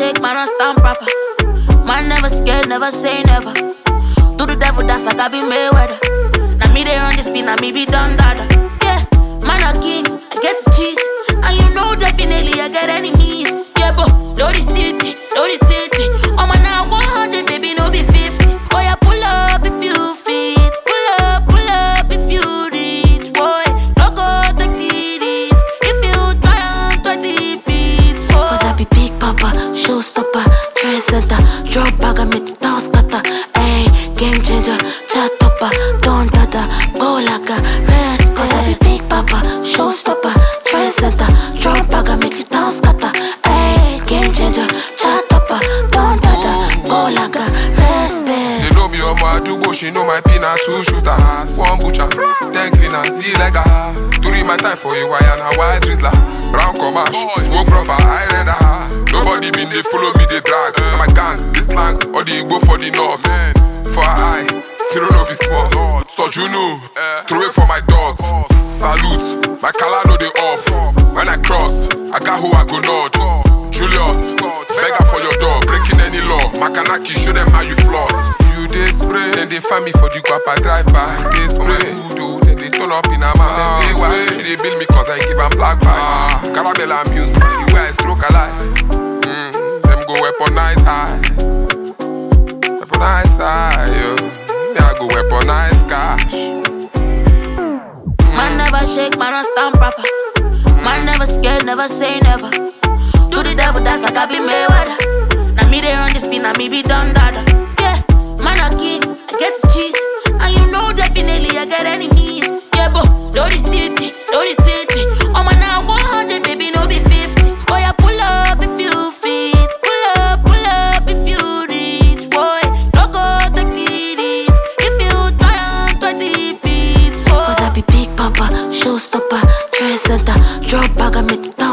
shake, man, I stand proper. Man never scared, never say never. Do the devil dance like I be Mayweather. Now me they on this beat, now me be done dada. Yeah, man a king, I get the cheese. And you know definitely I get enemies. Yeah, but do the titty, do the titty. Oh man, now 100, baby, no be 50. Oh yeah, pull up if you fit. Pull up if you reach. Boy, don't go take titties. If you turn 20 feet. Boy. Cause I be big papa, showstopper, trendsetter, drop bag, I make the toss cutter. Ayy, game changer, chat topper, don't dada, go like a rest. Cause I be big papa, showstopper, trendsetter, drop bag, I make the toss cutter. Ayy, game changer, chat topper, don't dada, go like a rest. They know me on my dubo, she know my pin and 2 shooters. 1 butcher, 10 cleaners, see like a. During my time for you, I and a white drizzler. Brown comash, smoke proper, I read her. Nobody been they follow me, they drag. I'm my gang, the slang, or the go for the north. For her eye, zero no be small. So you know, throw it for my dogs. Salute, my color know they off. When I cross, I got who I go nod. Julius, beggar for your dog, breaking any law. Makanaki, show them how you floss. You they spray, then they find me for the guapa drive by. They spray, voodoo, then they turn up in a man. Then they why, she they bill me cause I give them black bag. Carabella music, the way I stroke alive. Them go weaponize high. Weaponize high, yo. Yeah, I go weaponize cash. Man never shake, man, I stand proper. Man never scared, never say never. Do the devil dance like I be Mayweather. Now me they on this beat, now me be done dada. Yeah, man a king, I get the cheese. And you know definitely I get enemies. Yeah, but do the titty, do the titty. Oh man, now 100, baby, no be 50. Oh yeah, pull up if you fit. Pull up if you reach. Boy, don't go take titties. If you turn 20 feet. Boy. Cause I be big papa, showstopper, trendsetter, drop bag, I make the